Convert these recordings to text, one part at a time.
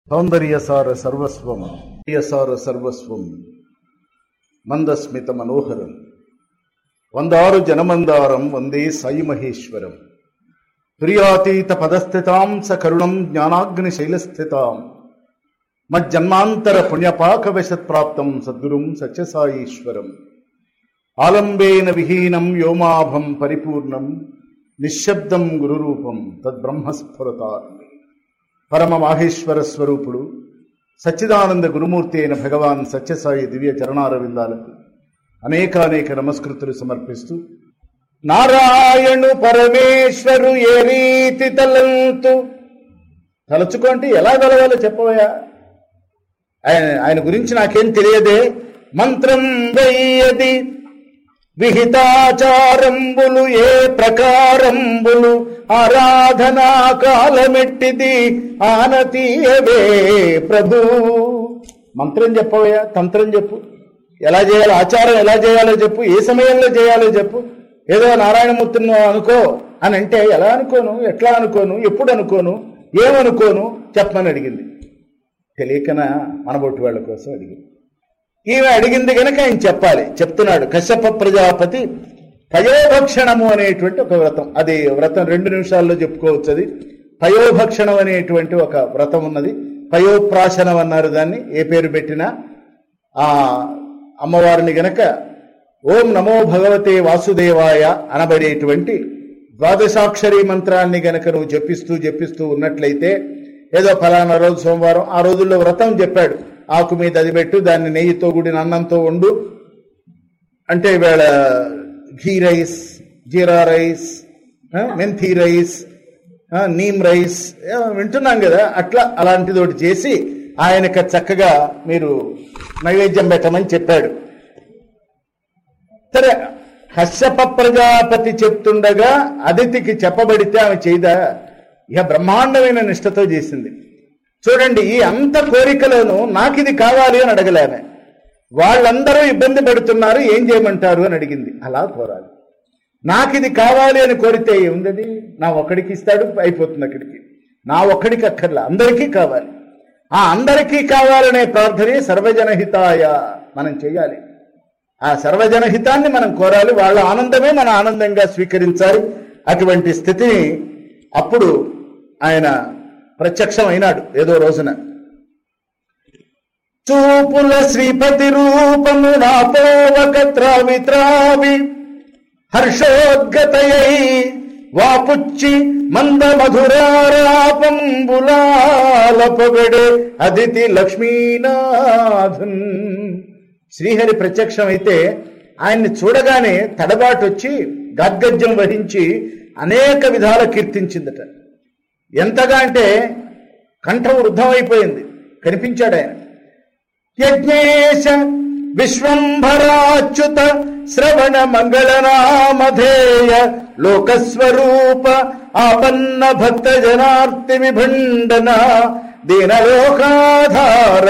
సౌందర్యసార సర్వస్వం సార సర్వస్వం మందస్మిత మనోహరం వందారు జనమందారం వందే సాయి మహేశ్వరం ప్రియాతీత పదస్థితాం సకరుణం జ్ఞానాగ్ని శైలస్థితాం మజ్జన్మాంతర పుణ్యపాకవశత్ప్రాప్తం సద్గురుం సత్యసాయీశ్వరం ఆలంబేన విహీనం వ్యోమాభం పరిపూర్ణం నిశ్శబ్దం గురురూపం తద్బ్రహ్మస్ఫురతాత్ పరమ మాహేశ్వర స్వరూపుడు సచ్చిదానంద గురుమూర్తి అయిన భగవాన్ సత్యసాయి దివ్య చరణారవిందాలకు అనేకానేక నమస్కృతులు సమర్పిస్తూ, నారాయణు పరమేశ్వరు ఏ రీతి తలుచుకోండి, ఎలా తలవాలో చెప్పవయా, ఆయన గురించి నాకేం తెలియదే. మంత్రం వెయ్యది విహితాచారంబులు ఏ ప్రకారంబులు ఆరాధనా కాలమెట్టిది ఆనతీయవే ప్రభు. మంత్రం చెప్పవయ్యా, తంత్రం చెప్పు, ఎలా చేయాలో, ఆచారం ఎలా చేయాలో చెప్పు, ఏ సమయంలో చేయాలో చెప్పు. ఏదో నారాయణమూర్తిని అనుకో అని అంటే ఎలా అనుకోను, ఎట్లా అనుకోను, ఎప్పుడు అనుకోను, ఏమనుకోను చెప్పమని అడిగింది. తెలియకనా మనబొట్టు వాళ్ళ కోసం అడిగింది. ఈమె అడిగింది కనుక ఆయన చెప్పాలి. చెప్తున్నాడు, కశ్యప ప్రజాపతి పయోభక్షణము అనేటువంటి ఒక వ్రతం, అది వ్రతం 2 నిమిషాల్లో చెప్పుకోవచ్చు. అది పయోభక్షణం అనేటువంటి ఒక వ్రతం ఉన్నది. పయోప్రాశనం అన్నారు దాన్ని, ఏ పేరు పెట్టినా. ఆ అమ్మవారిని గనక ఓం నమో భగవతే వాసుదేవాయ అనబడేటువంటి ద్వాదశాక్షరీ మంత్రాన్ని గనక నువ్వు జపిస్తూ ఉన్నట్లయితే, ఏదో ఫలానా రోజు సోమవారం, ఆ రోజుల్లో వ్రతం చెప్పాడు, ఆకు మీద అది పెట్టు, దాన్ని నెయ్యితో కూడిన అన్నంతో వండు అంటే, ఇవాళ ghee rice, jeera rice, methi rice, neem rice వింటున్నాం కదా, అట్లా అలాంటిది ఒకటి చేసి ఆయనకు చక్కగా మీరు నైవేద్యం పెట్టమని చెప్పాడు. సరే, కశ్యప ప్రజాపతి చెప్తుండగా అదితికి చెప్పబడితే ఆమె చేయదా? ఇక బ్రహ్మాండమైన నిష్ఠతో చేసింది. చూడండి, ఈ అంత కోరికలను నాకు ఇది కావాలి అని అడగలేమే. వాళ్ళందరూ ఇబ్బంది పడుతున్నారు, ఏం చేయమంటారు అని అడిగింది. అలా కోరాలి. నాకు ఇది కావాలి అని కోరితే ఏముంది, నా ఒక్కడికి ఇస్తాడు, అయిపోతుంది అక్కడికి. నా ఒక్కడికి అక్కర్లా, అందరికీ కావాలి. ఆ అందరికీ కావాలనే ప్రార్థనే సర్వజనహితాయ మనం చేయాలి. ఆ సర్వజనహితాన్ని మనం కోరాలి. వాళ్ళ ఆనందమే మన ఆనందంగా స్వీకరించాలి. అటువంటి స్థితిని అప్పుడు ఆయన ప్రత్యక్షం అయినాడు ఏదో రోజున. చూపుల శ్రీపతి రూపము నాపోవక త్రావి త్రావి హర్షోద్గతయై వాపుచ్చి మంద మధురారాపంబులాల పొగడే అదితి లక్ష్మీనాథన్. శ్రీహరి ప్రత్యక్షం అయితే ఆయన్ని చూడగానే తడబాటొచ్చి గాద్గజ్యం వహించి అనేక విధాల కీర్తించిందట. ఎంతగా అంటే కంఠం వృద్ధమైపోయింది, కనిపించాడు ఆయన. యజ్ఞేశ విశ్వంభరాచ్యుత శ్రవణ మంగళనామధేయ లోకస్వరూప ఆపన్న భక్త జనార్తి విభండన దీనలోకాధార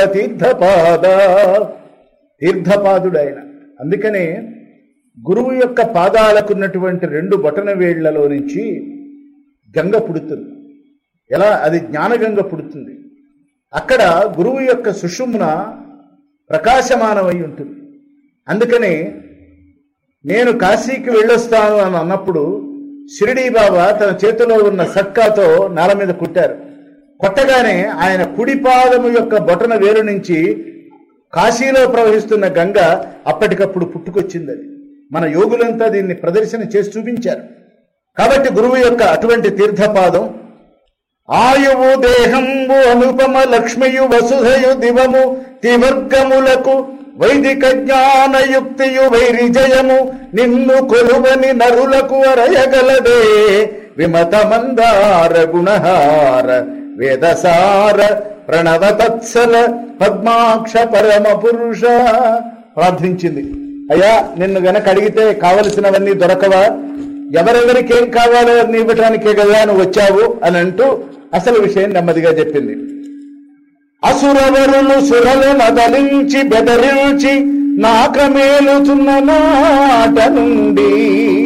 తీర్థపాదుడైన. అందుకనే గురువు యొక్క పాదాలకున్నటువంటి 2 బొటన వేళ్లలో నుంచి గంగ పుడుతుంది. ఎలా? అది జ్ఞానగంగ పుడుతుంది. అక్కడ గురువు యొక్క సుషుమ్న ప్రకాశమానమై ఉంటుంది. అందుకని నేను కాశీకి వెళ్ళొస్తాను అని అన్నప్పుడు షిరిడీ బాబా తన చేతిలో ఉన్న సక్కాతో నేల మీద కొట్టారు. కొట్టగానే ఆయన కుడి పాదము యొక్క బొటన వేరు నుంచి కాశీలో ప్రవహిస్తున్న గంగ అప్పటికప్పుడు పుట్టుకొచ్చింది. అది మన యోగులంతా దీన్ని ప్రదర్శన చేసి చూపించారు. కాబట్టి గురువు యొక్క అటువంటి తీర్థపాదం ఆయువు దేహంబు అనుపమ లక్ష్మియు వసుధయు దివము తివర్గములకు వైదిక జ్ఞానయుక్తియు వైరిజయము నిన్ను కొలువని నరులకు అరయగలదే విమత మందార గుణహార వేదసార ప్రణవతత్సల పద్మాక్ష పరమ పురుష ప్రార్థించింది. అయ్యా, నిన్ను గనక అడిగితే కావలసినవన్నీ దొరకవా? ఎవరెవరికి ఏం కావాలో అన్ని ఇవ్వటానికే కదా నువ్వు వచ్చావు అని అంటూ అసలు విషయం నెమ్మదిగా చెప్పింది. అసురవరులు సురలు నదలించి బెదరించి నాకమేలుతున్న నాట నుండి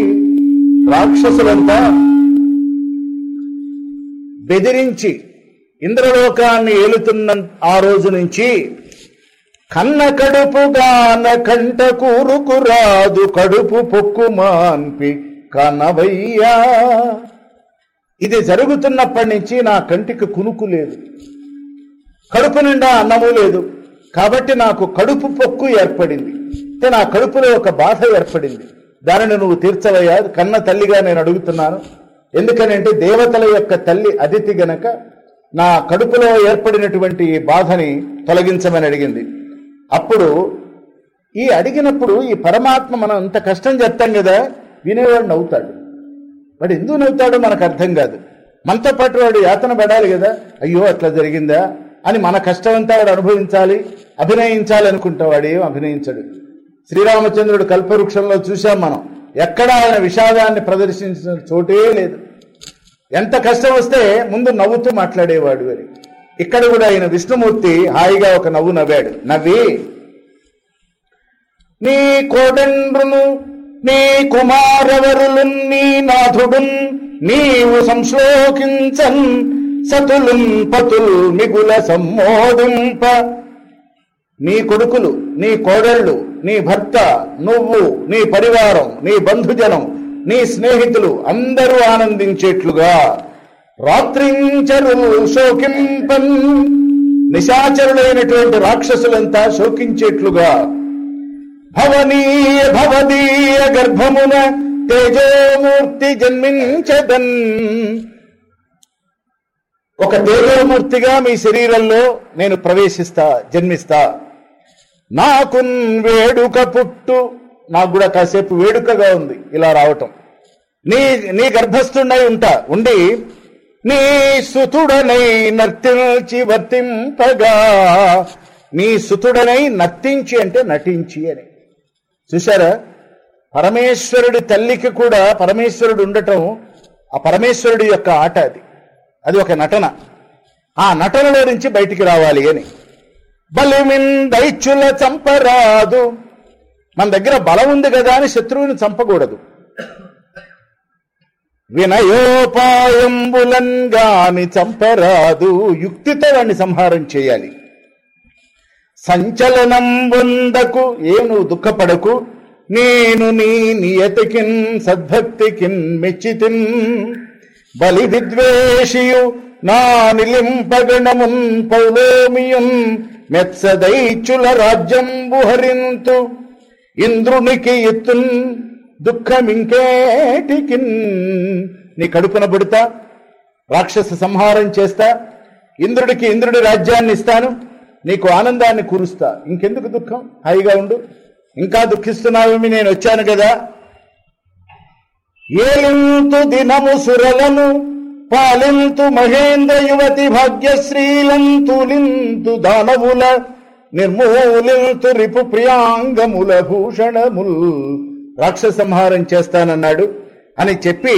రాక్షసులంతా బెదిరించి ఇంద్రలోకాన్ని ఏలుతున్న ఆ రోజు నుంచి కన్న కడుపుగాన కంట కూరుకు రాదు కడుపు పొక్కు మాన్పి కనవయ్యా. ఇది జరుగుతున్నప్పటి నుంచి నా కంటికి కునుకు లేదు, కడుపు నిండా అన్నము లేదు. కాబట్టి నాకు కడుపు పొక్కు ఏర్పడింది, అంటే నా కడుపులో ఒక బాధ ఏర్పడింది. దానిని నువ్వు తీర్చవయ్యా కన్న తల్లిగా నేను అడుగుతున్నాను. ఎందుకనంటే దేవతల యొక్క తల్లి అదితి గనక నా కడుపులో ఏర్పడినటువంటి ఈ బాధని తొలగించమని అడిగింది. అప్పుడు ఈ అడిగినప్పుడు ఈ పరమాత్మ మనం అంత కష్టం చెప్తాం కదా, వినేవాడు నవ్వుతాడు. వాడు ఎందుకు నవ్వుతాడో మనకు అర్థం కాదు. మనతో పాటు వాడు యాతన పడాలి కదా, అయ్యో అట్లా జరిగిందా అని మన కష్టం అంతా వాడు అనుభవించాలి, అభినయించాలి అనుకుంటా. వాడు ఏం అభినయించడు. శ్రీరామచంద్రుడు కల్పవృక్షంలో చూశాం మనం, ఎక్కడ ఆయన విషాదాన్ని ప్రదర్శించిన చోటే లేదు. ఎంత కష్టం వస్తే ముందు నవ్వుతూ మాట్లాడేవాడు అని. ఇక్కడ కూడా ఆయన విష్ణుమూర్తి హాయిగా ఒక నవ్వు నవ్వాడు. నవ్వి, నీ కోడండ్రును నీ కుమారవరులు నీ నాథుడున్ నీవు సంశ్లోకించన్ సతులున్ పతుల్ మిగుల సమ్మోదింప. నీ కొడుకులు, నీ కోడళ్ళు, నీ భర్త, నువ్వు, నీ పరివారం, నీ బంధుజనం, నీ స్నేహితులు అందరూ ఆనందించేట్లుగా రాత్రించరు శోకింపన్, నిశాచరులైనటువంటి రాక్షసులంతా శోకించేట్లుగా భవనీయ భవదీయ గర్భమున తేజోమూర్తి జన్మించదన్. ఒక తేజోమూర్తిగా మీ శరీరంలో నేను ప్రవేశిస్తా, జన్మిస్తా. నాకు వేడుక పుట్టు, నాకు కూడా కాసేపు వేడుకగా ఉంది ఇలా రావటం. నీ గర్భస్థుండై ఉండి నీ సుతుడనై నర్తించి వర్తింపగా. నీ సుతుడనై నర్తించి అంటే నటించి అని. చూశారా, పరమేశ్వరుడి తల్లికి కూడా పరమేశ్వరుడు ఉండటం ఆ పరమేశ్వరుడి యొక్క ఆట. అది ఒక నటన. ఆ నటనలో నుంచి బయటికి రావాలి అని. బలిమిన్ దైత్యుల చంపరాదు. మన దగ్గర బలం ఉంది కదా అని శత్రువుని చంపకూడదు. వినయోపాయంబులన్ గాని చంపరాదు. యుక్తితో వాడిని సంహారం చేయాలి. సంచలనం వందకు, నువ్వు దుఃఖపడకు. నేను నీ నియతికిన్ సద్భక్తికిన్ మెచ్చితిన్. బలి విద్వేషియు నా నిలింపగణమున్ పౌలోమియున్ మెత్సదైచుల రాజ్యంబు హరింతు. ఇంద్రునికి ఎత్తున్ దుఃఖమింకేటికిన్. నీ కడుపున పుడతా, రాక్షస సంహారం చేస్తా, ఇంద్రుడి రాజ్యాన్ని ఇస్తాను, నీకు ఆనందాన్ని కురుస్తా. ఇంకెందుకు దుఃఖం, హాయిగా ఉండు. ఇంకా దుఃఖిస్తున్నావేమి, నేను వచ్చాను కదా. ఏలింతు దినము సురలను పాలింతు మహేంద్ర యువతి భాగ్యశ్రీలంతులింతు దానవుల నిర్మూలింతు రిపు ప్రియాంగముల భూషణముల్. రాక్షస సంహారం చేస్తానన్నాడు అని చెప్పి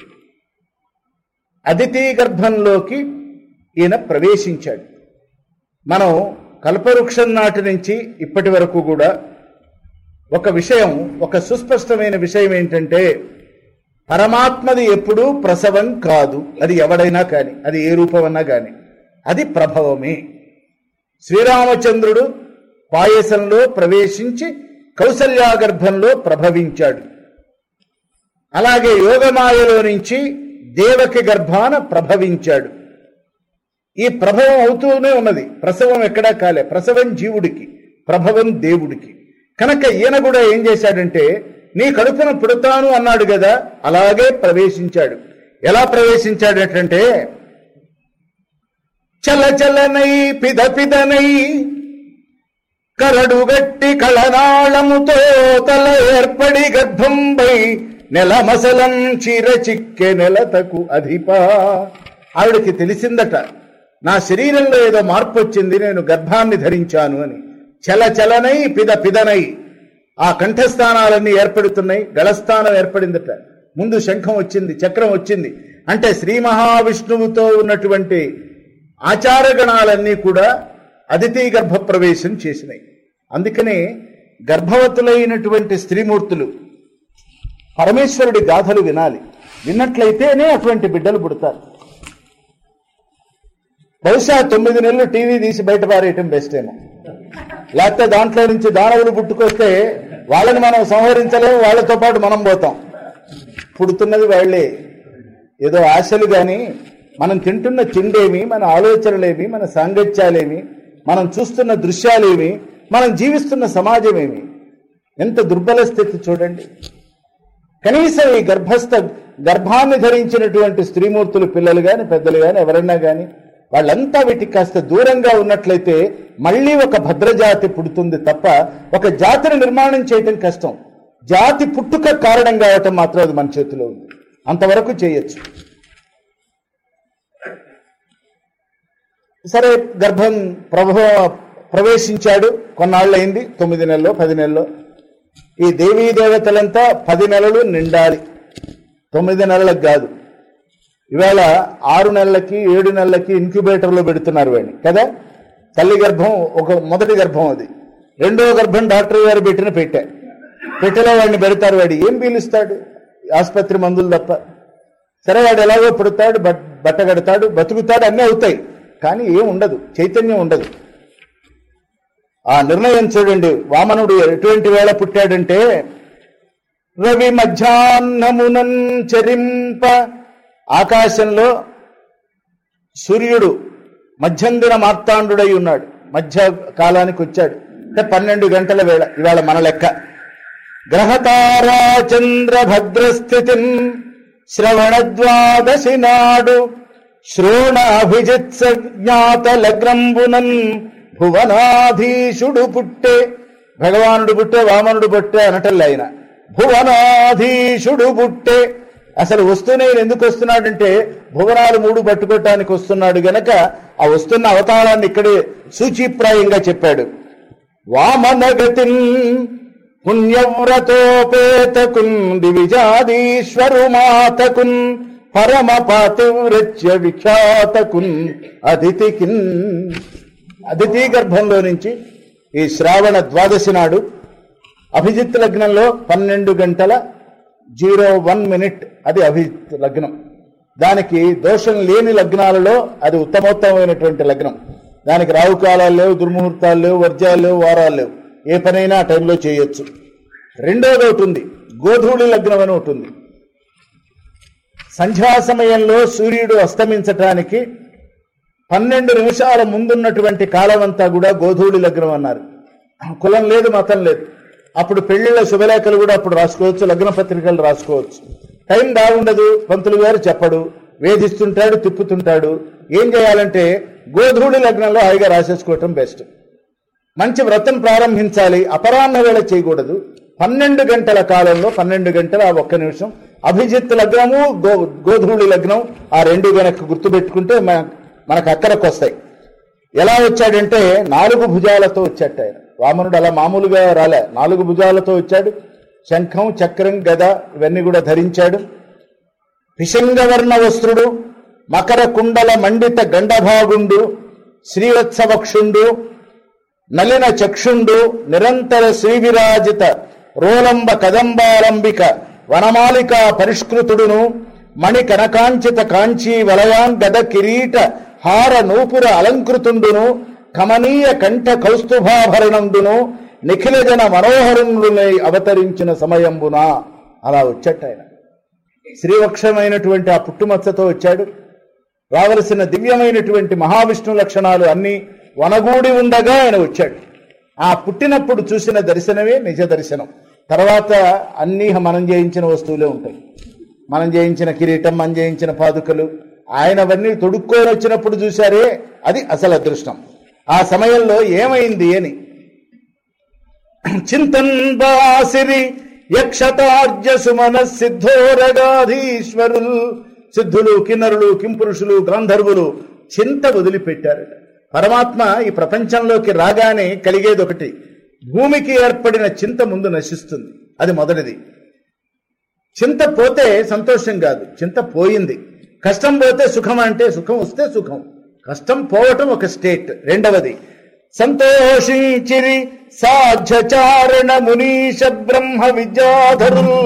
అదితి గర్భంలోకి ఈయన ప్రవేశించాడు. మనం కల్పవృక్షం నాటి నుంచి ఇప్పటి వరకు కూడా ఒక విషయం, ఒక సుస్పష్టమైన విషయం ఏంటంటే, పరమాత్మది ఎప్పుడూ ప్రసవం కాదు. అది ఎవడైనా కానీ, అది ఏ రూపమన్నా కానీ, అది ప్రభవమే. శ్రీరామచంద్రుడు పాయసంలో ప్రవేశించి కౌసల్యాగర్భంలో ప్రభవించాడు. అలాగే యోగమాయలో నుంచి దేవకి గర్భాన ప్రభవించాడు. ఈ ప్రభవం అవుతూనే ఉన్నది. ప్రసవం ఎక్కడా కాలే. ప్రసవం జీవుడికి, ప్రభవం దేవుడికి. కనుక ఈయన కూడా ఏం చేశాడంటే, నీ కడుపున పుడతాను అన్నాడు కదా, అలాగే ప్రవేశించాడు. ఎలా ప్రవేశించాడంటే, చలచలనై పిదపిదనై కరడుగట్టి కళనాళముతో తల ఏర్పడి గర్భంపై నెలమసలం చీర చిక్కె నెలతకు అధిపా. ఆవిడకి తెలిసిందట, నా శరీరంలో ఏదో మార్పు వచ్చింది, నేను గర్భాన్ని ధరించాను అని. చలచలనై పిదపిదనై ఆ కంఠస్థానాలన్నీ ఏర్పడుతున్నాయి. గళస్థానం ఏర్పడిందట. ముందు శంఖం వచ్చింది, చక్రం వచ్చింది. అంటే శ్రీ మహావిష్ణువుతో ఉన్నటువంటి ఆచారగణాలన్నీ కూడా అదితి గర్భ ప్రవేశం చేసినాయి. అందుకనే గర్భవతులైనటువంటి స్త్రీమూర్తులు పరమేశ్వరుడి గాథలు వినాలి. విన్నట్లయితేనే అటువంటి బిడ్డలు పుడతారు. బహుశా 9 నెలలు టీవీ తీసి బయట పారేయటం బెస్ట్ ఏమో. లేకపోతే దాంట్లో నుంచి దానవులు పుట్టుకొస్తే వాళ్ళని మనం సంహరించలేము, వాళ్ళతో పాటు మనం పోతాం. పుడుతున్నది వాళ్లే. ఏదో ఆశలు గాని మనం తింటున్న తిండేమి, మన ఆలోచనలేమి, మన సాంగత్యాలేమి, మనం చూస్తున్న దృశ్యాలేమి, మనం జీవిస్తున్న సమాజమేమి. ఎంత దుర్బల స్థితి చూడండి. కనీసం ఈ గర్భాన్ని ధరించినటువంటి స్త్రీమూర్తులు, పిల్లలు గాని పెద్దలు గాని ఎవరన్నా గాని వాళ్ళంతా వీటికి కాస్త దూరంగా ఉన్నట్లయితే మళ్ళీ ఒక భద్రజాతి పుడుతుంది తప్ప ఒక జాతిని నిర్మాణం చేయటం కష్టం. జాతి పుట్టుక కారణం కావటం మాత్రం అది మన చేతిలో ఉంది. అంతవరకు చేయొచ్చు. సరే, గర్భం ప్రవేశించాడు, కొన్నాళ్ళయింది, 9 నెలలో 10 నెలలో. ఈ దేవీ దేవతలంతా 10 నెలలు నిండాలి, 9 నెలలకు కాదు. ఇవాళ 6 నెలలకి 7 నెలలకి ఇన్క్యుబేటర్లో పెడుతున్నారు వాడిని కదా. తల్లి గర్భం మొదటి గర్భం, అది రెండవ గర్భం డాక్టర్ గారు పెట్టిన పెట్టెలో వాడిని పెడతారు. వాడు ఏం పీలుస్తాడు? ఆసుపత్రి మందులు తప్ప. సరే, వాడు ఎలాగో పుడతాడు, బట్ట కడతాడు, బతుకుతాడు, అన్నీ అవుతాయి, కానీ ఏం ఉండదు, చైతన్యం ఉండదు. ఆ నిర్ణయం చూడండి. వామనుడు ఎటువంటి వేళ పుట్టాడంటే, రవి మధ్యాహ్నమునం చరింప, ఆకాశంలో సూర్యుడు మధ్యందిన మార్తాండుడై ఉన్నాడు, మధ్య కాలానికి వచ్చాడు. అంటే 12 గంటల వేళ ఇవాళ మన లెక్క. గ్రహతారా చంద్ర భద్రస్థితి శ్రవణ ద్వాదశి నాడు శ్రోణాభిజిత్స జ్ఞాత లగ్నంబునన్ భువనాధీశుడు పుట్టే. భగవానుడు పుట్టే, వామనుడు పుట్టే అనటల్లా ఆయన. భువనాధీశుడు పుట్టే. అసలు వస్తూనే ఎందుకు వస్తున్నాడంటే భువనాలు 3 పట్టుకోవటానికి వస్తున్నాడు గనక ఆ వస్తున్న అవతారాన్ని ఇక్కడే సూచిప్రాయంగా చెప్పాడు. వామనగతిన్ పుణ్యవ్రతోపేతకున్ దివిజాదీశ్వరు మాతకున్ పరమ పాతివ్రత్య విఖ్యాతకున్ అదితికిన్. అదితి గర్భంలో నుంచి ఈ శ్రావణ ద్వాదశి నాడు అభిజిత్ లగ్నంలో 12 గంటల 01 అది అభిజిత్ లగ్నం. దానికి దోషం లేని లగ్నాలలో అది ఉత్తమోత్తమైనటువంటి లగ్నం. దానికి రావుకాలాలు లేవు, దుర్ముహూర్తాలు లేవు, వర్జాలు లేవు, వారాలు లేవు. ఏ పనైనా ఆ టైంలో చేయొచ్చు. రెండోది ఒకటి ఉంది, గోధూళి లగ్నం అని ఒకటి ఉంది. సంధ్యా సమయంలో సూర్యుడు అస్తమించటానికి 12 నిమిషాల ముందున్నటువంటి కాలం అంతా కూడా గోధూళి లగ్నం అన్నారు. కులం లేదు, మతం లేదు. అప్పుడు పెళ్లిళ్ళ శుభలేఖలు కూడా అప్పుడు రాసుకోవచ్చు, లగ్న పత్రికలు రాసుకోవచ్చు. టైం బాగుండదు, పంతులు గారు చెప్పడు, వేధిస్తుంటాడు, తిప్పుతుంటాడు. ఏం చేయాలంటే గోధూళి లగ్నంలో హాయిగా రాసేసుకోవటం బెస్ట్. మంచి వ్రతం ప్రారంభించాలి, అపరాహ్న వేళ చేయకూడదు. 12 గంటల కాలంలో 12 గంటల 1 నిమిషం అభిజిత్ లగ్నము, గోధూళి లగ్నం, ఆ 2 గనక గుర్తుపెట్టుకుంటే మనకు అక్కడికి వస్తాయి. ఎలా వచ్చాడంటే 4 భుజాలతో వచ్చాట ఆయన. వామనుడు అలా మామూలుగా రాలే, 4 భుజాలతో వచ్చాడు. శంఖం, చక్రం, గద ఇవన్నీ కూడా ధరించాడు. పిశంగవర్ణ వస్త్రుడు, మకర కుండల మండిత గండభాగుండు, శ్రీవత్సవక్షుండు, నలిన చక్షుండు, నిరంతర శ్రీవిరాజిత రోలంబ కదంబాలంబిక వనమాలిక పరిష్కృతుడును, మణి కనకాంచిత కాంచీ వలయాన్ గద కిరీట హార నూపుర అలంకృతుండును, కమనీయ కంఠ కౌస్తుభాభరణందును, నిఖిల జన మనోహరుణులై అవతరించిన సమయంబున. అలా వచ్చాట ఆయన. శ్రీవక్షమైనటువంటి ఆ పుట్టుమచ్చతో వచ్చాడు. రావలసిన దివ్యమైనటువంటి మహావిష్ణు లక్షణాలు అన్నీ వనగూడి ఉండగా ఆయన వచ్చాడు. ఆ పుట్టినప్పుడు చూసిన దర్శనమే నిజ దర్శనం. తర్వాత అన్నీ మనం చేయించిన వస్తువులే ఉంటాయి. మనం చేయించిన కిరీటం, మనం చేయించిన పాదుకలు, ఆయనవన్నీ తొడుక్కొని వచ్చినప్పుడు చూశారే, అది అసలు అదృష్టం. ఆ సమయంలో ఏమైంది అని చింతన్ బాసిరి యక్షతార్జ సుమన సిద్ధోరగాధీశ్వరులు, సిద్ధులు, కిన్నరులు, కింపురుషులు, గాంధర్వులు చింత వదిలిపెట్టారట. పరమాత్మ ఈ ప్రపంచంలోకి రాగానే కలిగేది ఒకటి, భూమికి ఏర్పడిన చింత ముందు నశిస్తుంది. అది మొదటిది. చింత పోతే సంతోషం కాదు, చింత పోయింది. కష్టం పోతే సుఖం అంటే, సుఖం వస్తే సుఖం, కష్టం పోవటం ఒక స్టేట్. రెండవది సంతోషించిరి సాధ్యచారణ మునీష బ్రహ్మ విద్యాధరులు,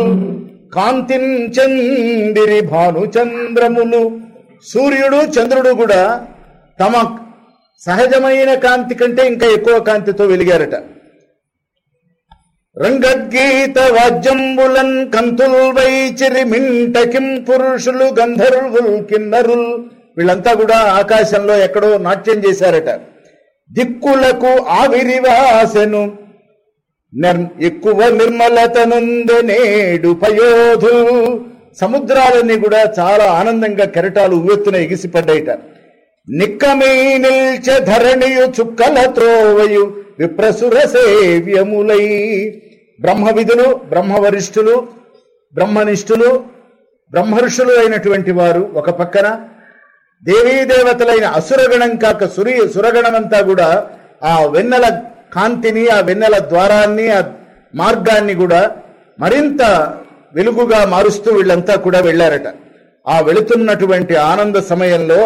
కాంతించందిరి భానుచంద్రములు. సూర్యుడు, చంద్రుడు కూడా తమ సహజమైన కాంతి కంటే ఇంకా ఎక్కువ కాంతితో వెలిగారట. రంగద్గీత వాద్యంబులన్ కంతుల్ వైచిరి మింటకిం పురుషులు గంధర్వుల్ కిన్నరుల్ వీళ్ళంతా కూడా ఆకాశంలో ఎక్కడో నాట్యం చేశారట. దిక్కులకు ఆవిరివాసెను ఎక్కువ నిర్మలతనుందనేడు పయోధు సముద్రాలన్నీ కూడా చాలా ఆనందంగా కెరటాలు ఉవ్వెత్తున ఎగిసిపడ్డాయిట. నిక్కమీ నిల్చ ధరణియు చుక్కల త్రోవయు విప్రసుర సేవ్యములై బ్రహ్మవిధులు బ్రహ్మవరిష్ఠులు బ్రహ్మనిష్ఠులు బ్రహ్మర్షులు అయినటువంటి వారు ఒక పక్కన, దేవీదేవతలైన అసురగణం కాక సురగణమంతా కూడా ఆ వెన్నెల కాంతిని ఆ వెన్నెల ద్వారాన్ని ఆ మార్గాన్ని కూడా మరింత వెలుగుగా మారుస్తూ వీళ్ళంతా కూడా వెళ్ళారట. ఆ వెళుతున్నటువంటి ఆనంద సమయంలో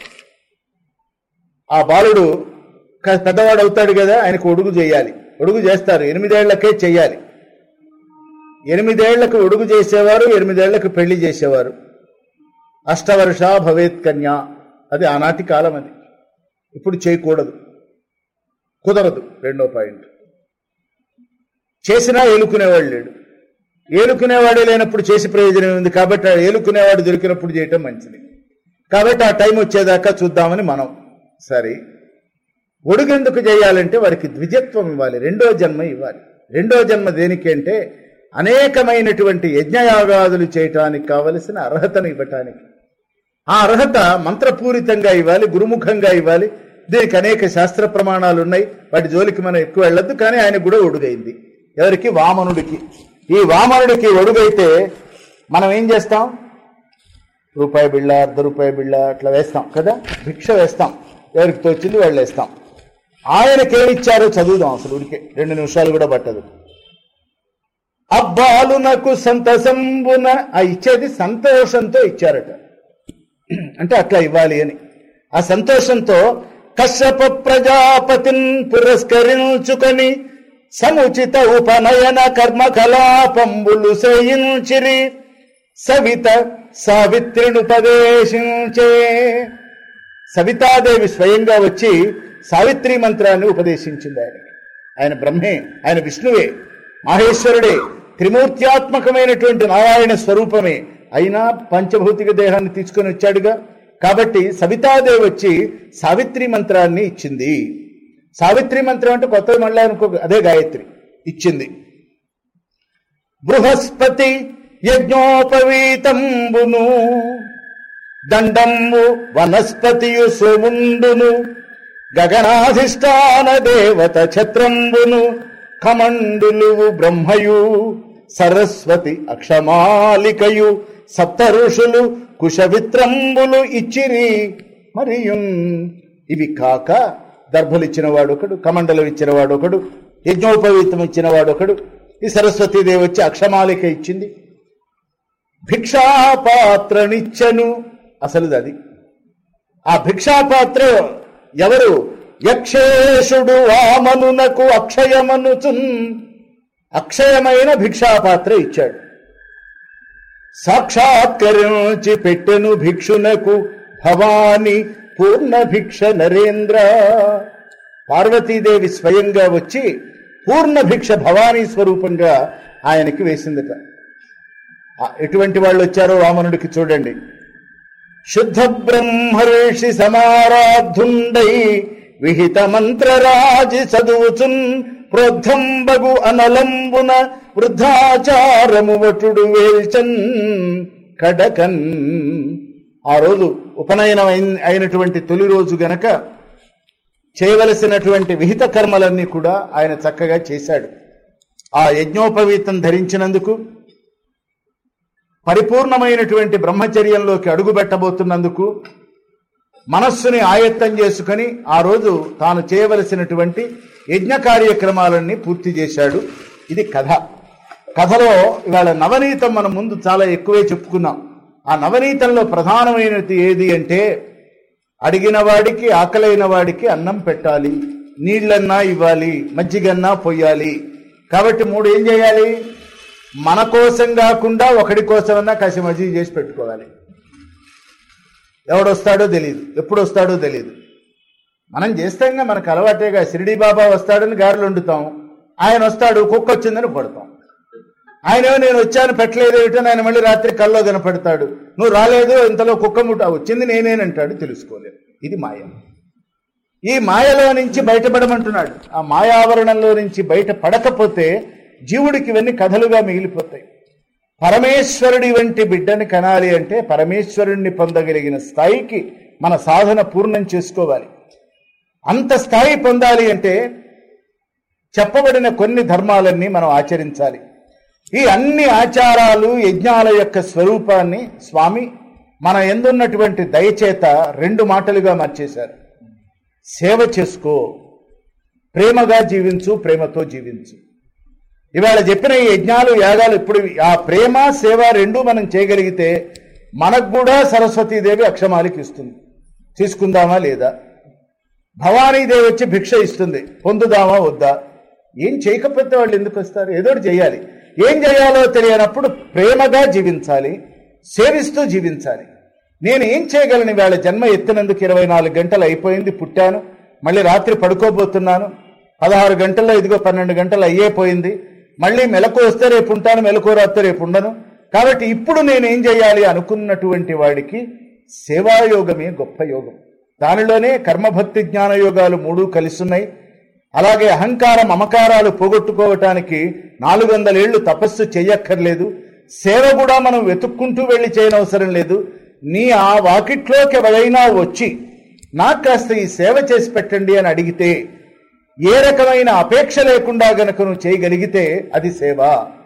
ఆ బాలుడు పెద్దవాడు అవుతాడు కదా, ఆయనకు ఒడుగు చేయాలి. ఒడుగు చేస్తారు, 8 ఏళ్లకే చెయ్యాలి. 8 ఏళ్లకు ఒడుగు చేసేవారు, 8 ఏళ్లకు పెళ్లి చేసేవారు. అష్టవర్ష భవేత్ కన్యా, అది ఆనాటి కాలం. అది ఇప్పుడు చేయకూడదు, కుదరదు. రెండో పాయింట్, చేసినా ఏలుకునేవాడు లేడు. ఏలుకునేవాడే లేనప్పుడు చేసి ప్రయోజనం ఉంది. కాబట్టి ఏలుకునేవాడు దొరికినప్పుడు చేయటం మంచిది. కాబట్టి ఆ టైం వచ్చేదాకా చూద్దామని మనం. సరే, ఒడుగెందుకు చేయాలంటే వారికి ద్విజత్వం ఇవ్వాలి, రెండో జన్మ ఇవ్వాలి. రెండో జన్మ దేనికి అంటే అనేకమైనటువంటి యజ్ఞయాగాదులు చేయటానికి కావలసిన అర్హతను ఇవ్వటానికి. ఆ అర్హత మంత్రపూరితంగా ఇవ్వాలి, గురుముఖంగా ఇవ్వాలి. దీనికి అనేక శాస్త్ర ప్రమాణాలు ఉన్నాయి, వాటి జోలికి మనం ఎక్కువ వెళ్ళొద్దు. కానీ ఆయనకు కూడా ఒడుగైంది. ఎవరికి? వామనుడికి. ఈ వామనుడికి ఒడుగైతే మనం ఏం చేస్తాం? రూపాయి బిళ్ళ, ₹1 బిళ్ళ అట్లా వేస్తాం కదా, భిక్ష వేస్తాం. ఎవరికి తోచింది వాళ్ళు వేస్తాం. ఆయనకేమిచ్చారో చదువుదాం. అసలు ఉడికే 2 నిమిషాలు కూడా పట్టదు. అబ్బాలునకు సంతసంబున, ఆ ఇచ్చేది సంతోషంతో ఇచ్చారట. అంటే అట్లా ఇవ్వాలి అని. ఆ సంతోషంతో కశ్యప ప్రజాపతిని పురస్కరించుకొని సముచిత ఉపనయన కర్మ కలాపంబులు చేయించిరి. సవిత సావిత్రినుపదేశించే. సవితాదేవి స్వయంగా వచ్చి సావిత్రి మంత్రాన్ని ఉపదేశించింది ఆయనకి. ఆయన బ్రహ్మే, ఆయన విష్ణువే, మహేశ్వరుడే, త్రిమూర్త్యాత్మకమైనటువంటి నారాయణ స్వరూపమే. అయినా పంచభౌతిక దేహాన్ని తీసుకొని వచ్చాడుగా. కాబట్టి సవితాదేవి వచ్చి సావిత్రి మంత్రాన్ని ఇచ్చింది. సావిత్రి మంత్రం అంటే కొత్తది మళ్ళీ అనుకో, అదే గాయత్రి ఇచ్చింది. బృహస్పతి యజ్ఞోపవీతంబును దండంబు వనస్పతియు సోముండును గగనాధిష్టాన దేవత ఛత్రంబును కమండులువు బ్రహ్మయు సరస్వతి అక్షమాలికయు సప్త ఋషులు కుశవిత్రంబులు ఇచ్చిరి. మరియు ఇవి కాక దర్భలు ఇచ్చిన వాడొకడు, కమండలం ఇచ్చిన వాడొకడు, యజ్ఞోపవీతం ఇచ్చిన వాడొకడు, ఈ సరస్వతీదేవి వచ్చి అక్షమాలిక ఇచ్చింది. భిక్షాపాత్రనిచ్చను. అసలు అది ఆ భిక్షాపాత్ర ఎవరు? యక్షేషుడు వామనునకు అక్షయమనుచున్, అక్షయమైన భిక్షాపాత్ర ఇచ్చాడు. సాక్షాత్కరించి పెట్టెను భిక్షునకు భవాని పూర్ణ భిక్ష నరేంద్ర. పార్వతీదేవి స్వయంగా వచ్చి పూర్ణ భిక్ష భవానీ స్వరూపంగా ఆయనకి వేసిందట. ఎటువంటి వాళ్ళు వచ్చారో వామనుడికి చూడండి. శుద్ధ బ్రహ్మర్షి సమారాధుండై విహిత మంత్రరాజి చదువుచున్ ప్రోద్ధంబగు అనలంబున వృద్ధాచారము వటుడు వేల్చన్ కడకన్. ఆ రోజు ఉపనయనం అయినటువంటి తొలి రోజు గనక చేయవలసినటువంటి విహిత కర్మలన్నీ కూడా ఆయన చక్కగా చేశాడు. ఆ యజ్ఞోపవీతం ధరించినందుకు, పరిపూర్ణమైనటువంటి బ్రహ్మచర్యంలోకి అడుగుపెట్టబోతున్నందుకు మనస్సుని ఆయత్తం చేసుకుని ఆ రోజు తాను చేయవలసినటువంటి యజ్ఞ కార్యక్రమాలన్నీ పూర్తి చేశాడు. ఇది కథ. కథలో ఇవాళ నవనీతం మనం ముందు చాలా ఎక్కువే చెప్పుకున్నాం. ఆ నవనీతంలో ప్రధానమైనది ఏది అంటే, అడిగిన వాడికి, ఆకలైన వాడికి అన్నం పెట్టాలి, నీళ్ళన్నా ఇవ్వాలి, మజ్జిగన్నా పొయ్యాలి. కాబట్టి 3 ఏం చేయాలి? మన కోసం కాకుండా ఒకడి కోసమన్నా కాసి మజ్జిగ చేసి పెట్టుకోవాలి. ఎవడొస్తాడో తెలియదు, ఎప్పుడు వస్తాడో తెలియదు. మనం చేస్తాంగా, మనకు అలవాటేగా. షిరిడి బాబా వస్తాడని గారెలు వండుతాం, ఆయన వస్తాడు కుక్క వచ్చిందని పడతాం. ఆయనేమో నేను వచ్చాను పెట్టలేదు ఏమిటని ఆయన మళ్ళీ రాత్రి కల్లో కనపడతాడు. నువ్వు రాలేదు, ఇంతలో కుక్క ముట్ట వచ్చింది నేనేనంటాడు. తెలుసుకోలేదు. ఇది మాయ. ఈ మాయలో నుంచి బయటపడమంటున్నాడు. ఆ మాయావరణంలో నుంచి బయట పడకపోతే జీవుడికి ఇవన్నీ కథలుగా మిగిలిపోతాయి. పరమేశ్వరుడి వంటి బిడ్డని కనాలి అంటే పరమేశ్వరుణ్ణి పొందగలిగిన స్థాయికి మన సాధన పూర్ణం చేసుకోవాలి. అంత స్థాయి పొందాలి అంటే చెప్పబడిన కొన్ని ధర్మాలన్నీ మనం ఆచరించాలి. ఈ అన్ని ఆచారాలు యజ్ఞాల యొక్క స్వరూపాన్ని స్వామి మన ఎందున్నటువంటి దయచేత 2 మాటలుగా మార్చేశారు. సేవ చేసుకో, ప్రేమగా జీవించు, ప్రేమతో జీవించు. ఇవాళ చెప్పిన ఈ యజ్ఞాలు యాగాలు ఇప్పుడు ఆ ప్రేమ సేవ 2 మనం చేయగలిగితే మనకు కూడా సరస్వతీదేవి అక్షమాలికి ఇస్తుంది. తీసుకుందామా లేదా? భవానీదేవి వచ్చి భిక్ష ఇస్తుంది, పొందుదామా వద్దా? ఏం చేయకపోతే వాళ్ళు ఎందుకు వస్తారు? ఏదో చేయాలి. ఏం చేయాలో తెలియనప్పుడు ప్రేమగా జీవించాలి, సేవిస్తూ జీవించాలి. నేను ఏం చేయగలను? వేళ జన్మ ఎత్తినందుకు 24 గంటలు అయిపోయింది, పుట్టాను, మళ్ళీ రాత్రి పడుకోబోతున్నాను, 16 గంటల్లో ఇదిగో 12 గంటలు అయ్యేపోయింది, మళ్ళీ మెలకు వస్తే రేపు ఉంటాను, మెలకు రాస్తే రేపు ఉండను. కాబట్టి ఇప్పుడు నేనేం చేయాలి అనుకున్నటువంటి వాడికి సేవాయోగమే గొప్ప యోగం. దానిలోనే కర్మభక్తి జ్ఞాన యోగాలు 3 కలిసున్నాయి. అలాగే అహంకార మమకారాలు పోగొట్టుకోవటానికి 400 ఏళ్లు తపస్సు చెయ్యక్కర్లేదు. సేవ కూడా మనం వెతుక్కుంటూ వెళ్ళి చేయనవసరం లేదు. నీ ఆ వాకిట్లోకి ఎవరైనా వచ్చి నాకు కాస్త ఈ సేవ చేసి పెట్టండి అని అడిగితే, ఏ రకమైన అపేక్ష లేకుండా గనక నువ్వు చేయగలిగితే అది సేవ.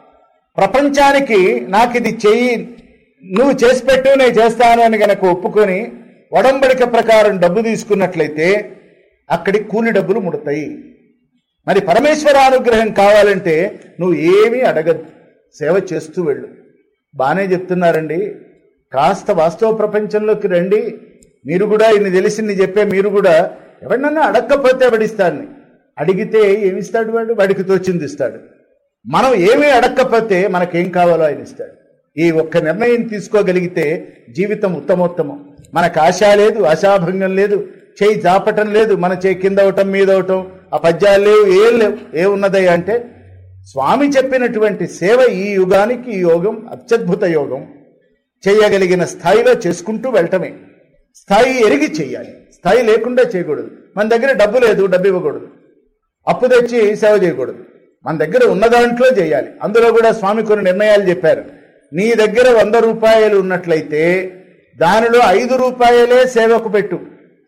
ప్రపంచానికి నాకు ఇది చెయ్యి, నువ్వు చేసి పెట్టు, నేను చేస్తాను అని గనక ఒప్పుకొని ఒడంబడిక ప్రకారం డబ్బు తీసుకున్నట్లయితే అక్కడి కూలి డబ్బులు ముడతాయి. మరి పరమేశ్వర అనుగ్రహం కావాలంటే నువ్వు ఏమీ అడగద్దు, సేవ చేస్తూ వెళ్ళు. బానే చెప్తున్నారండి, కాస్త వాస్తవ ప్రపంచంలోకి రండి. మీరు కూడా ఇన్ని తెలిసింది చెప్పే మీరు కూడా ఎవరినన్నా అడగకపోతే వడిస్తాను. అడిగితే ఏమిస్తాడు వాడు? వాడికి తోచింది ఇస్తాడు. మనం ఏమీ అడగకపోతే మనకేం కావాలో ఆయన ఇస్తాడు. ఈ ఒక్క నిర్ణయం తీసుకోగలిగితే జీవితం ఉత్తమోత్తమం. మనకు ఆశ లేదు, ఆశాభంగం లేదు, చేయి జాపటం లేదు, మన చేయి కింద అవటం మీద అవటం, ఆ పద్యాలు లేవు, ఏం లేవు. ఏమున్నదయ్యా అంటే స్వామి చెప్పినటువంటి సేవ ఈ యుగానికి ఈ యోగం అత్యద్భుత యోగం. చేయగలిగిన స్థాయిలో చేసుకుంటూ వెళ్ళటమే. స్థాయి ఎరిగి చెయ్యాలి, స్థాయి లేకుండా చేయకూడదు. మన దగ్గర డబ్బు లేదు, డబ్బు ఇవ్వకూడదు, అప్పు తెచ్చి సేవ చేయకూడదు. మన దగ్గర ఉన్న దాంట్లో చేయాలి. అందులో కూడా స్వామి కొన్ని నిర్ణయాలు చెప్పారు. నీ దగ్గర 100 రూపాయలు ఉన్నట్లయితే దానిలో 5 రూపాయలే సేవకు పెట్టు,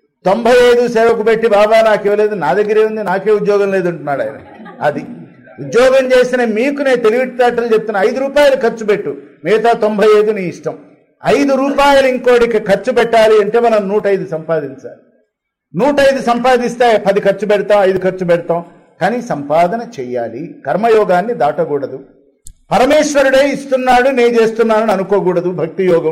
95 సేవకు పెట్టి బాబా నాకు ఇవ్వలేదు, నా దగ్గరే ఉంది, నాకే ఉద్యోగం లేదు అంటున్నాడు ఆయన. అది ఉద్యోగం చేసిన మీకు నేను తెలివితేటలు చెప్తున్నా. 5 రూపాయలు ఖర్చు పెట్టు, మిగతా 95 నీ ఇష్టం. 5 రూపాయలు ఇంకోటికి ఖర్చు పెట్టాలి అంటే మనం 105 సంపాదించాలి. 105 సంపాదిస్తే 10 ఖర్చు పెడతాం, 5 ఖర్చు పెడతాం, కానీ సంపాదన చెయ్యాలి. కర్మయోగాన్ని దాటకూడదు. పరమేశ్వరుడే ఇస్తున్నాడు నేను చేస్తున్నానని అనుకోకూడదు. భక్తి యోగం.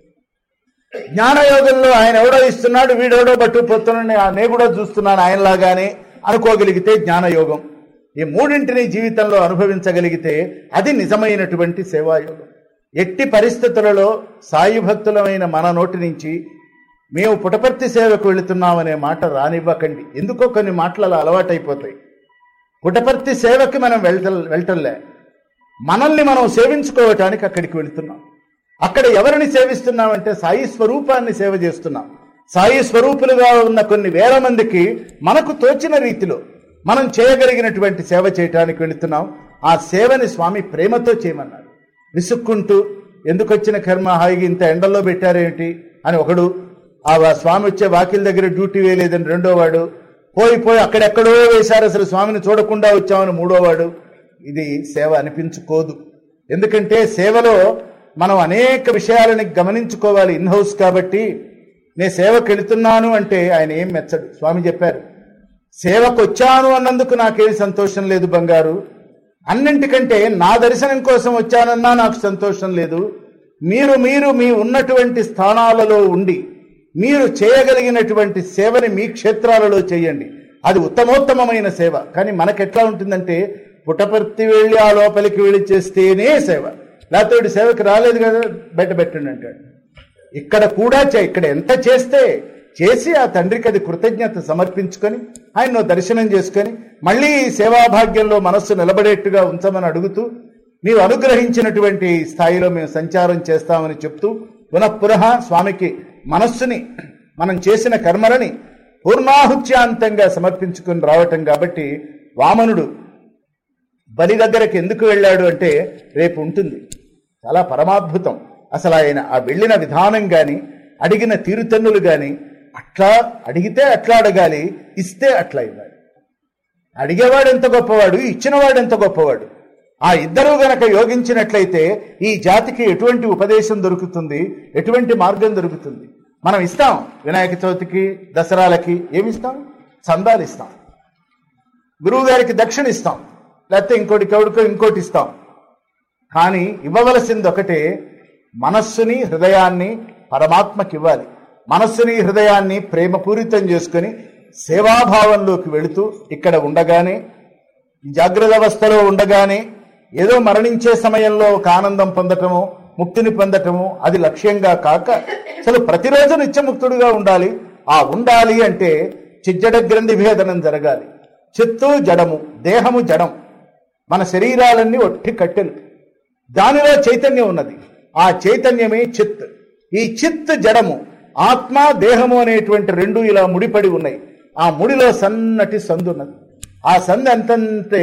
జ్ఞానయోగంలో ఆయన ఎవడో ఇస్తున్నాడు, వీడెవడో పట్టుకుపోతున్నాడు, నేను కూడా చూస్తున్నాను ఆయనలాగానే అనుకోగలిగితే జ్ఞానయోగం. ఈ 3ంటిని జీవితంలో అనుభవించగలిగితే అది నిజమైనటువంటి సేవాయోగం. ఎట్టి పరిస్థితులలో సాయి భక్తులమైన మన నోటి నుంచి మేము పుటపర్తి సేవకు వెళుతున్నామనే మాట రానివ్వకండి. ఎందుకో కొన్ని మాటలు అలవాటైపోతాయి. పుటపర్తి సేవకి మనం వెళ్ళటంలే, మనల్ని మనం సేవించుకోవటానికి అక్కడికి వెళుతున్నాం. అక్కడ ఎవరిని సేవిస్తున్నామంటే సాయి స్వరూపాన్ని సేవ చేస్తున్నాం. సాయి స్వరూపులుగా ఉన్న కొన్ని వేల మందికి మనకు తోచిన రీతిలో మనం చేయగలిగినటువంటి సేవ చేయటానికి వెళుతున్నాం. ఆ సేవని స్వామి ప్రేమతో చేయమన్నాడు. విసుక్కుంటూ ఎందుకు వచ్చిన కర్మ, హాయిగా ఇంత ఎండల్లో పెట్టారేంటి అని ఒకడు, ఆ స్వామి వచ్చే వాకిల దగ్గర డ్యూటీ వేయలేదని రెండోవాడు, పోయి అక్కడెక్కడో వేశారు అసలు స్వామిని చూడకుండా వచ్చామని మూడోవాడు. ఇది సేవ అనిపించుకోదు. ఎందుకంటే సేవలో మనం అనేక విషయాలని గమనించుకోవాలి. ఇన్హౌస్ కాబట్టి నేను సేవకు వెళుతున్నాను అంటే ఆయన ఏం మెచ్చడు. స్వామి చెప్పారు, సేవకు వచ్చాను అన్నందుకు నాకేం సంతోషం లేదు బంగారు, అన్నింటికంటే నా దర్శనం కోసం వచ్చానన్నా నాకు సంతోషం లేదు. మీరు మీ ఉన్నటువంటి స్థానాలలో ఉండి మీరు చేయగలిగినటువంటి సేవని మీ క్షేత్రాలలో చేయండి. అది ఉత్తమోత్తమైన సేవ. కానీ మనకెట్లా ఉంటుందంటే పుటపర్తి వెళ్ళి ఆ లోపలికి వెళ్ళి చేస్తేనే సేవ, లేకపోతే సేవకి రాలేదు కదా బయట పెట్టండి అంటాడు. ఇక్కడ కూడా ఇక్కడ ఎంత చేస్తే చేసి ఆ తండ్రికి అది కృతజ్ఞత సమర్పించుకొని ఆయన్ను దర్శనం చేసుకొని మళ్ళీ సేవాభాగ్యంలో మనస్సు నిలబడేట్టుగా ఉంచమని అడుగుతూ నీవు అనుగ్రహించినటువంటి స్థాయిలో మేము సంచారం చేస్తామని చెప్తూ పునఃపునః స్వామికి మనస్సుని మనం చేసిన కర్మలని పూర్ణాహుత్యాంతంగా సమర్పించుకుని రావటం కాబట్టి వామనుడు బలి దగ్గరకు ఎందుకు వెళ్ళాడు అంటే రేపు ఉంటుంది. చాలా పరమాద్భుతం. అసలు ఆయన ఆ వెళ్ళిన విధానం కానీ అడిగిన తీరుతన్నులు కానీ అట్లా అడిగితే అట్లా అడగాలి, ఇస్తే అట్లా ఇవ్వాలి. అడిగేవాడు ఎంత గొప్పవాడు, ఇచ్చినవాడు ఎంత గొప్పవాడు. ఆ ఇద్దరూ గనక యోగించినట్లయితే ఈ జాతికి ఎటువంటి ఉపదేశం దొరుకుతుంది, ఎటువంటి మార్గం దొరుకుతుంది. మనం ఇస్తాం వినాయక చవితికి దసరాలకి ఏమిస్తాం? చందాలు ఇస్తాం, గురువు గారికి దక్షిణ ఇస్తాం, లేకపోతే ఇంకోటి కవుడికో ఇంకోటి ఇస్తాం. కానీ ఇవ్వవలసింది ఒకటే, మనస్సుని హృదయాన్ని పరమాత్మకి ఇవ్వాలి. మనస్సుని హృదయాన్ని ప్రేమపూరితం చేసుకుని సేవాభావంలోకి వెళుతూ ఇక్కడ ఉండగానే జాగ్రత్త అవస్థలో ఉండగానే ఏదో మరణించే సమయంలో ఒక ఆనందం పొందటము, ముక్తిని పొందటము అది లక్ష్యంగా కాక అసలు ప్రతిరోజు నిత్యముక్తుడుగా ఉండాలి. ఆ ఉండాలి అంటే చిజ్జడ గ్రంథి భేదనం జరగాలి. చిత్తు జడము, దేహము జడం, మన శరీరాలన్నీ ఒట్టి కట్టెలు, దానిలో చైతన్యం ఉన్నది. ఆ చైతన్యమే చిత్. ఈ చిత్ జడము, ఆత్మ దేహము అనేటువంటి రెండు ఇలా ముడిపడి ఉన్నాయి. ఆ ముడిలో సన్నటి సందు ఉన్నది. ఆ సందు ఎంతంటే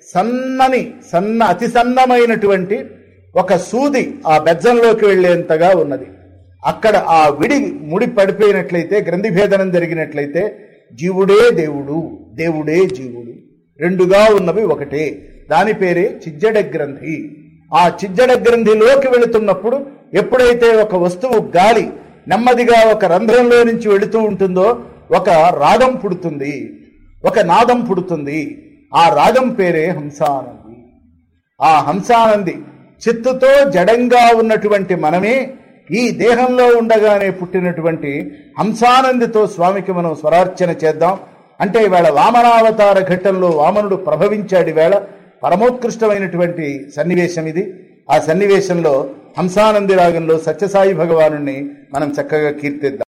అతి సన్నమైనటువంటి ఒక సూది ఆ బెజ్జంలోకి వెళ్లేంతగా ఉన్నది. అక్కడ ఆ ముడి పడిపోయినట్లయితే, గ్రంథి భేదనం జరిగినట్లయితే జీవుడే దేవుడు, దేవుడే జీవుడు, రెండుగా ఉన్నవి ఒకటే. దాని పేరే చిజ్జడ గ్రంథి. ఆ చిజ్జడ గ్రంథిలోకి వెళుతున్నప్పుడు ఎప్పుడైతే ఒక వస్తువు గాలి నెమ్మదిగా ఒక రంధ్రంలో నుంచి వెళుతూ ఉంటుందో ఒక రాగం పుడుతుంది, ఒక నాదం పుడుతుంది. ఆ రాగం పేరే హంసానంది. ఆ హంసానంది చిత్తుతో జడంగా ఉన్నటువంటి మనమే ఈ దేహంలో ఉండగానే పుట్టినటువంటి హంసానందితో స్వామికి మనం స్వరార్చన చేద్దాం. అంటే ఈవేళ వామనావతార ఘట్టంలో వామనుడు ప్రభవించాడు. ఈవేళ పరమోత్కృష్టమైనటువంటి సన్నివేశం ఇది. ఆ సన్నివేశంలో హంసానంది రాగంలో సత్యసాయి భగవానుణ్ణి మనం చక్కగా కీర్తిద్దాం.